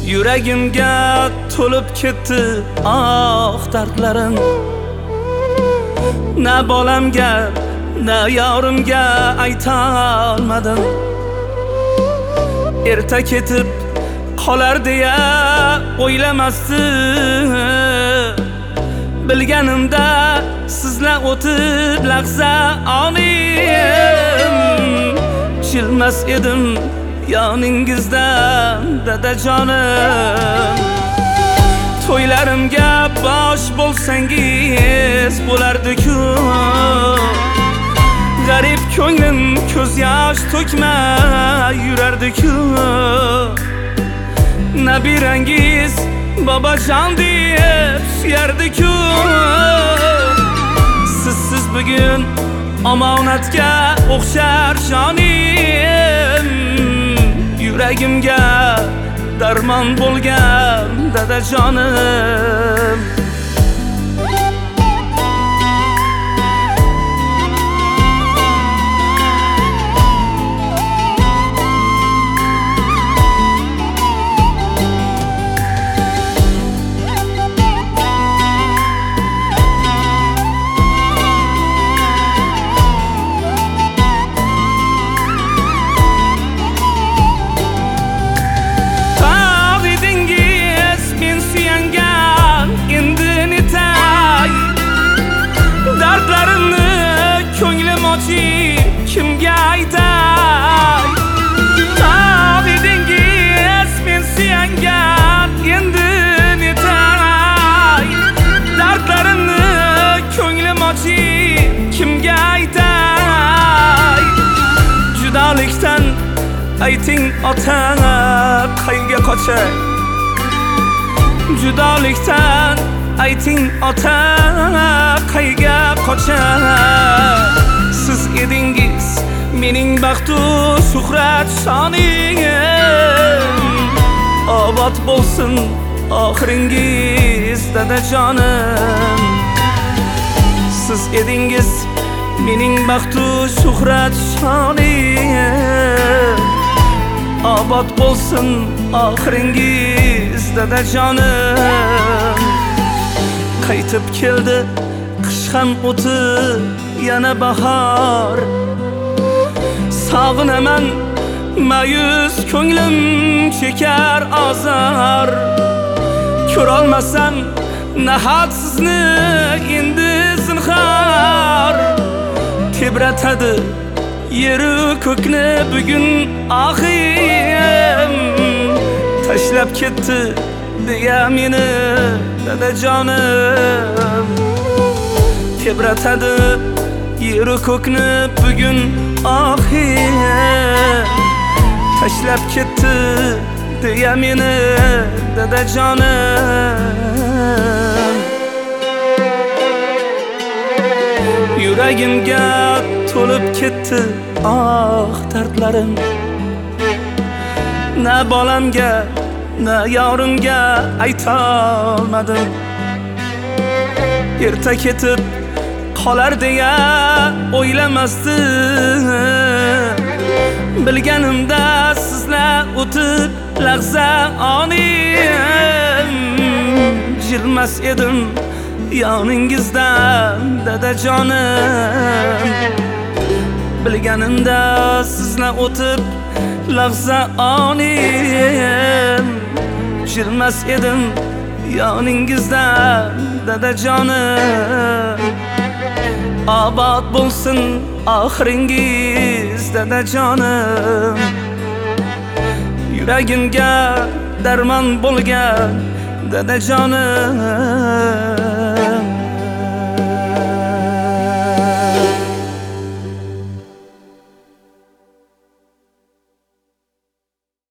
Yuragimga to'lib ketdi dardlarim. Na bolamga, na yorimga ayta olmadim. Erta ketib qolar deya o'ylamasdim. Bilganimda sizlar o'tib lahza onim. Jilmas edim yoningizdan dadajonim. To'ylarimga bosh bo'lsangiz bo'lardi-ku. G'arib ko'nglim ko'z yosh to'kmay yurardi-ku. Nabirangiz bobojon deb suyardi-ku. Sizsiz bugun omonatga o'xshar jonim. Yuragimga darmon bo'lgan dadajonim. Kimga aytay? Tog' edingiz men suyangan endi netay? Dardlarimni ko'nglim ochib kimga aytay? Judolikdan ayting ota qayga qochay? Judolikdan ayting ota qayga qochay? Siz edingiz mening baxtu shuhrat shonim. Obod bo'lsin oxiringiz dadajonim. Siz edingiz mening baxtu shuhrat shonim. Obod bo'lsin oxiringiz dadajonim. Qaytib keldi qish ham o'tib yana bahor. Sog'inaman mayus ko'nglim chekar azor. Ko'rolmasam nahot sizni endi zinhor. Tebratadi yeru ko'kni bugun ohim. Tashlab ketdi deya meni dadajonim. Tebratadi yeru ko'kni bugun ohim. Tashlab ketdi deya meni dadajonim. Yuragimga to'lib ketdi dardlarim. Na bolamga, na yorimga ayta olmadim. Erta ketib qolar deya o'ylamasdim. Bilganimda sizlar o'tib lahza onim. Jilmas edim yoningizdan dadajonim. Bilganimda sizlar o'tib lahza onim. Jilmas edim yoningizdan dadajonim. Obod bo'lsin oxiringiz dadajonim. Yuragimga darmon bo'lgan dadajonim.